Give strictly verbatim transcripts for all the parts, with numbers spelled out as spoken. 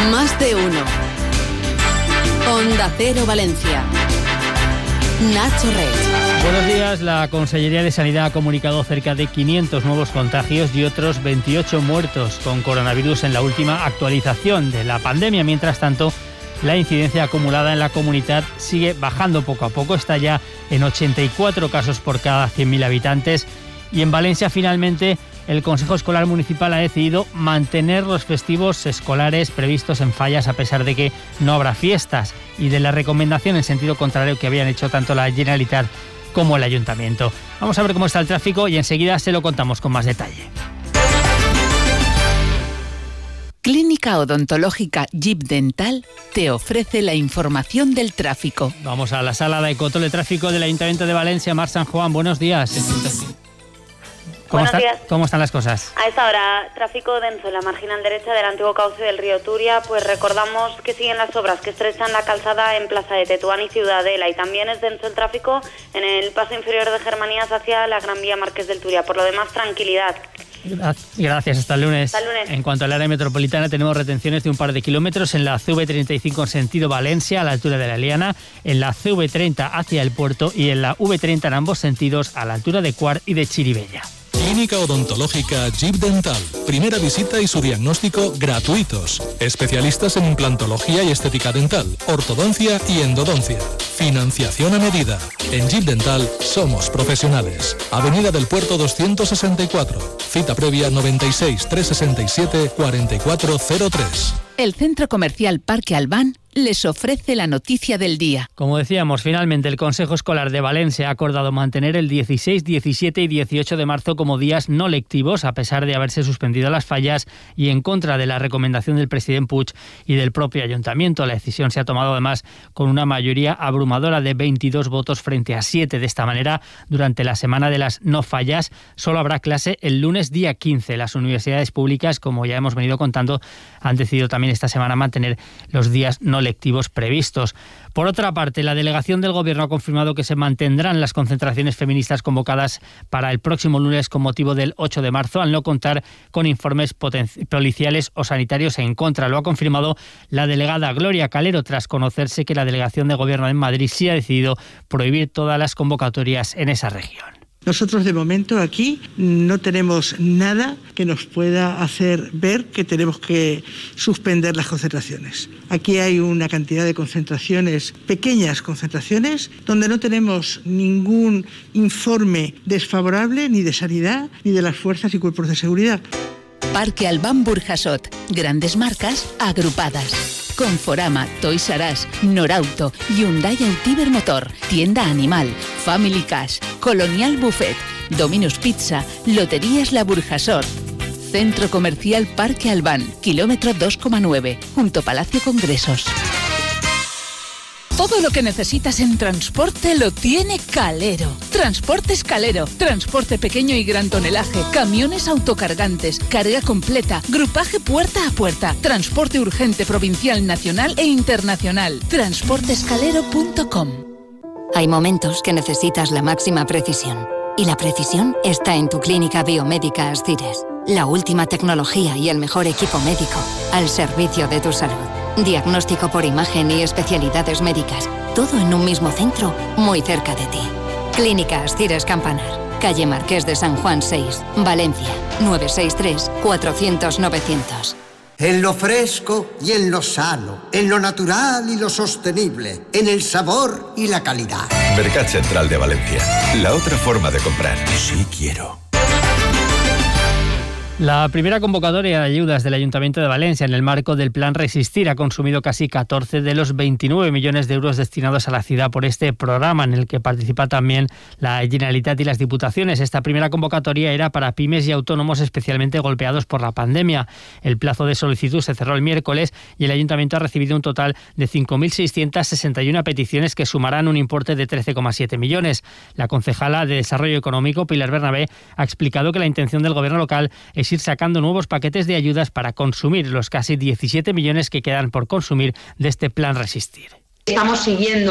Más de uno. Onda Cero Valencia. Nacho Rey. Buenos días. La Consellería de Sanidad ha comunicado cerca de quinientos nuevos contagios y otros veintiocho muertos con coronavirus en la última actualización de la pandemia. Mientras tanto, la incidencia acumulada en la comunidad sigue bajando poco a poco. Está ya en ochenta y cuatro casos por cada cien mil habitantes. Y en Valencia, finalmente, el Consejo Escolar Municipal ha decidido mantener los festivos escolares previstos en Fallas a pesar de que no habrá fiestas y de la recomendación en sentido contrario que habían hecho tanto la Generalitat como el Ayuntamiento. Vamos a ver cómo está el tráfico y enseguida se lo contamos con más detalle. Clínica Odontológica Jeep Dental te ofrece la información del tráfico. Vamos a la sala de control de tráfico del Ayuntamiento de Valencia. Mar San Juan, buenos días. ¿Cómo, Buenos está, días. ¿Cómo están las cosas? A esta hora, tráfico denso en la marginal derecha del antiguo cauce del río Turia, pues recordamos que siguen las obras que estrechan la calzada en Plaza de Tetuán y Ciudadela, y también es denso el tráfico en el paso inferior de Germanías hacia la Gran Vía Marqués del Turia. Por lo demás, tranquilidad. Gracias, hasta el lunes. Hasta el lunes. En cuanto al área metropolitana, tenemos retenciones de un par de kilómetros en la C V treinta y cinco en sentido Valencia, a la altura de la Eliana, en la C V treinta hacia el puerto y en la V treinta en ambos sentidos, a la altura de Cuart y de Chirivella. Clínica Odontológica Jeep Dental. Primera visita y su diagnóstico gratuitos. Especialistas en implantología y estética dental, ortodoncia y endodoncia. Financiación a medida. En Jeep Dental somos profesionales. Avenida del Puerto doscientos sesenta y cuatro. Cita previa noventa y seis, trescientos sesenta y siete, cuarenta y cuatro cero tres. El Centro Comercial Parque Albán les ofrece la noticia del día. Como decíamos, finalmente el Consejo Escolar de Valencia ha acordado mantener el dieciséis, diecisiete y dieciocho de marzo como días no lectivos, a pesar de haberse suspendido las fallas y en contra de la recomendación del presidente Puig y del propio Ayuntamiento. La decisión se ha tomado además con una mayoría abrumadora de veintidós votos frente a siete. De esta manera, durante la semana de las no fallas, solo habrá clase el lunes día quince. Las universidades públicas, como ya hemos venido contando, han decidido también esta semana mantener los días no lectivos previstos. Por otra parte, la delegación del Gobierno ha confirmado que se mantendrán las concentraciones feministas convocadas para el próximo lunes con motivo del ocho de marzo, al no contar con informes poten- policiales o sanitarios en contra. Lo ha confirmado la delegada Gloria Calero, tras conocerse que la delegación de Gobierno en Madrid sí ha decidido prohibir todas las convocatorias en esa región. Nosotros de momento aquí no tenemos nada que nos pueda hacer ver que tenemos que suspender las concentraciones. Aquí hay una cantidad de concentraciones, pequeñas concentraciones, donde no tenemos ningún informe desfavorable ni de sanidad ni de las fuerzas y cuerpos de seguridad. Parque Albán Burjasot. Grandes marcas agrupadas. Conforama, Toys R Us, Norauto, Hyundai Altiver Motor, Tienda Animal, Family Cash, Colonial Buffet, Domino's Pizza, Loterías La Burjasot. Centro Comercial Parque Albán, kilómetro dos coma nueve, junto Palacio Congresos. Todo lo que necesitas en transporte lo tiene Calero. Transportes Calero. Transporte pequeño y gran tonelaje. Camiones autocargantes. Carga completa. Grupaje puerta a puerta. Transporte urgente provincial, nacional e internacional. transportes calero punto com. Hay momentos que necesitas la máxima precisión. Y la precisión está en tu clínica biomédica Ascires. La última tecnología y el mejor equipo médico al servicio de tu salud. Diagnóstico por imagen y especialidades médicas. Todo en un mismo centro, muy cerca de ti. Clínica Ascires Campanar. Calle Marqués de San Juan seis, Valencia. nueve seis tres, cuatrocientos, novecientos. En lo fresco y en lo sano, en lo natural y lo sostenible, en el sabor y la calidad. Mercat Central de Valencia. La otra forma de comprar. Sí quiero. La primera convocatoria de ayudas del Ayuntamiento de Valencia en el marco del Plan Resistir ha consumido casi catorce de los veintinueve millones de euros destinados a la ciudad por este programa, en el que participa también la Generalitat y las Diputaciones. Esta primera convocatoria era para pymes y autónomos especialmente golpeados por la pandemia. El plazo de solicitud se cerró el miércoles y el Ayuntamiento ha recibido un total de cinco mil seiscientas sesenta y una peticiones que sumarán un importe de trece coma siete millones. La concejala de Desarrollo Económico, Pilar Bernabé, ha explicado que la intención del Gobierno local es ir sacando nuevos paquetes de ayudas para consumir los casi diecisiete millones que quedan por consumir de este Plan Resistir. Estamos siguiendo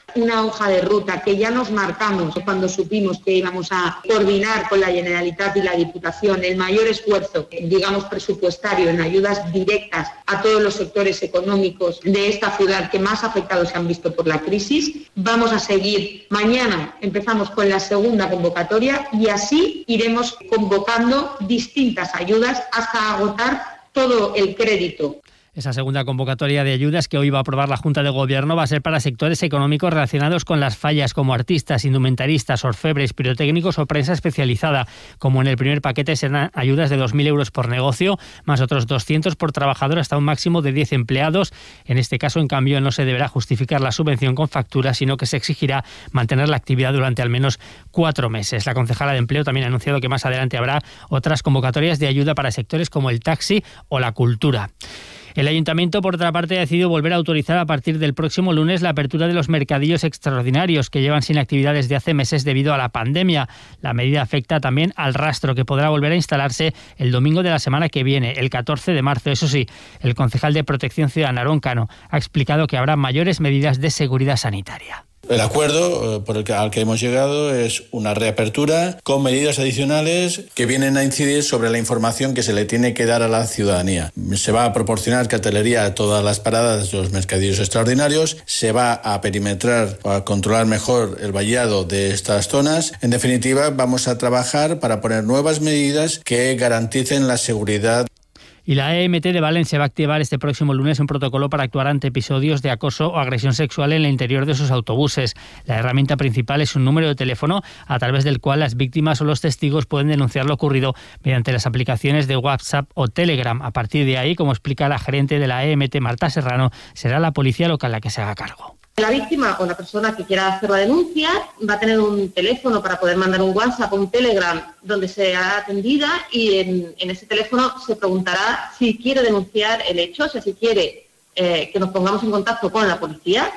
una hoja de ruta que ya nos marcamos cuando supimos que íbamos a coordinar con la Generalitat y la Diputación el mayor esfuerzo, digamos, presupuestario en ayudas directas a todos los sectores económicos de esta ciudad que más afectados se han visto por la crisis. Vamos a seguir. Mañana empezamos con la segunda convocatoria y así iremos convocando distintas ayudas hasta agotar todo el crédito. Esa segunda convocatoria de ayudas que hoy va a aprobar la Junta de Gobierno va a ser para sectores económicos relacionados con las fallas, como artistas, indumentaristas, orfebres, pirotécnicos o prensa especializada. Como en el primer paquete serán ayudas de dos mil euros por negocio, más otros doscientos por trabajador hasta un máximo de diez empleados. En este caso, en cambio, no se deberá justificar la subvención con factura, sino que se exigirá mantener la actividad durante al menos cuatro meses. La concejala de Empleo también ha anunciado que más adelante habrá otras convocatorias de ayuda para sectores como el taxi o la cultura. El Ayuntamiento, por otra parte, ha decidido volver a autorizar a partir del próximo lunes la apertura de los mercadillos extraordinarios que llevan sin actividad desde hace meses debido a la pandemia. La medida afecta también al rastro, que podrá volver a instalarse el domingo de la semana que viene, el catorce de marzo. Eso sí, el concejal de Protección Ciudadana, Aarón Cano, ha explicado que habrá mayores medidas de seguridad sanitaria. El acuerdo eh, por el que, al que hemos llegado es una reapertura con medidas adicionales que vienen a incidir sobre la información que se le tiene que dar a la ciudadanía. Se va a proporcionar cartelería a todas las paradas de los mercadillos extraordinarios, se va a perimetrar para controlar mejor el vallado de estas zonas. En definitiva, vamos a trabajar para poner nuevas medidas que garanticen la seguridad. Y la E M T de Valencia va a activar este próximo lunes un protocolo para actuar ante episodios de acoso o agresión sexual en el interior de sus autobuses. La herramienta principal es un número de teléfono a través del cual las víctimas o los testigos pueden denunciar lo ocurrido mediante las aplicaciones de WhatsApp o Telegram. A partir de ahí, como explica la gerente de la E M T, Marta Serrano, será la policía local la que se haga cargo. La víctima o la persona que quiera hacer la denuncia va a tener un teléfono para poder mandar un WhatsApp o un Telegram donde sea atendida y en, en ese teléfono se preguntará si quiere denunciar el hecho, o sea, si quiere eh, que nos pongamos en contacto con la policía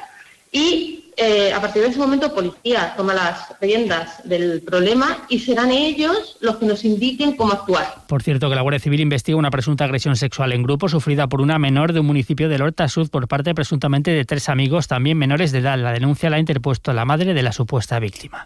y eh, a partir de ese momento policía toma las riendas del problema y serán ellos los que nos indiquen cómo actuar. Por cierto, que la Guardia Civil investiga una presunta agresión sexual en grupo sufrida por una menor de un municipio del Horta Sud por parte presuntamente de tres amigos, también menores de edad. La denuncia la ha interpuesto la madre de la supuesta víctima.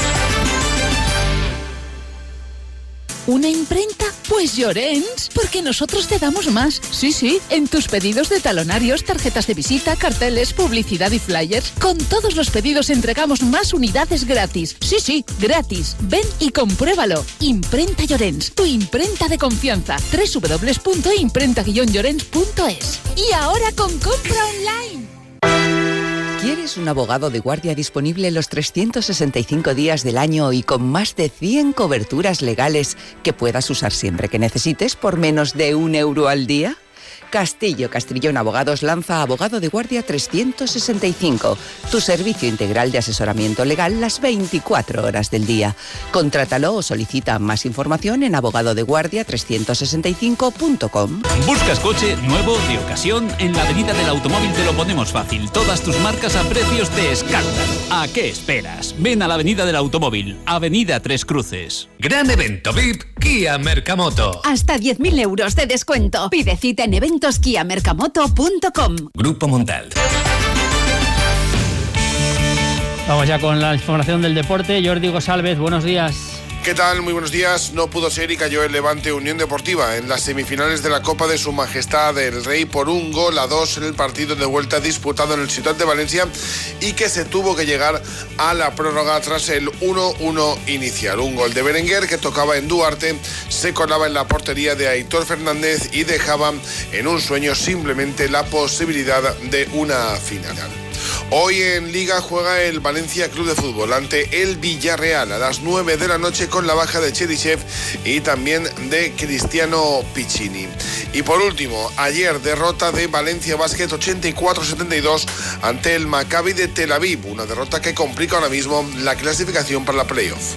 ¿Una imprenta? Pues Llorens, porque nosotros te damos más. Sí, sí, en tus pedidos de talonarios, tarjetas de visita, carteles, publicidad y flyers. Con todos los pedidos entregamos más unidades gratis. Sí, sí, gratis. Ven y compruébalo. Imprenta Llorens, tu imprenta de confianza. doble u doble u doble u punto imprenta guion llorens punto es. Y ahora con compra online. ¿Quieres un abogado de guardia disponible los trescientos sesenta y cinco días del año y con más de cien coberturas legales que puedas usar siempre que necesites por menos de un euro al día? Castillo Castrillón Abogados lanza Abogado de Guardia trescientos sesenta y cinco, tu servicio integral de asesoramiento legal las veinticuatro horas del día. Contrátalo o solicita más información en abogado de guardia trescientos sesenta y cinco punto com. ¿Buscas coche nuevo, de ocasión? En la Avenida del Automóvil te lo ponemos fácil. Todas tus marcas a precios de escándalo. ¿A qué esperas? Ven a la Avenida del Automóvil, Avenida Tres Cruces. Gran evento V I P Kia Mercamoto. Hasta diez mil euros de descuento. Pide cita en eventos kia mercamoto punto com. Grupo Montal. Vamos ya con la información del deporte. Jordi González, buenos días. ¿Qué tal? Muy buenos días. No pudo ser y cayó el Levante Unión Deportiva en las semifinales de la Copa de Su Majestad el Rey por un gol a dos en el partido de vuelta disputado en el Ciutat de Valencia y que se tuvo que llegar a la prórroga tras el uno uno inicial. Un gol de Berenguer que tocaba en Duarte, se colaba en la portería de Aitor Fernández y dejaba en un sueño simplemente la posibilidad de una final. Hoy en Liga juega el Valencia Club de Fútbol ante el Villarreal a las nueve de la noche con la baja de Cherichev y también de Cristiano Piccini. Y por último, ayer derrota de Valencia Basket ochenta y cuatro a setenta y dos ante el Maccabi de Tel Aviv, una derrota que complica ahora mismo la clasificación para la playoff.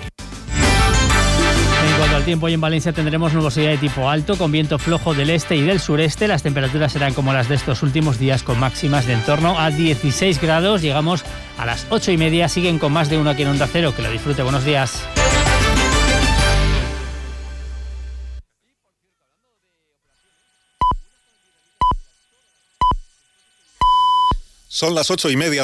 En cuanto al tiempo, hoy en Valencia tendremos nubosidad de tipo alto, con viento flojo del este y del sureste. Las temperaturas serán como las de estos últimos días, con máximas de en torno a dieciséis grados. Llegamos a las ocho y media. Siguen con más de uno aquí en Onda Cero. Que lo disfrute. Buenos días. Son las ocho y media.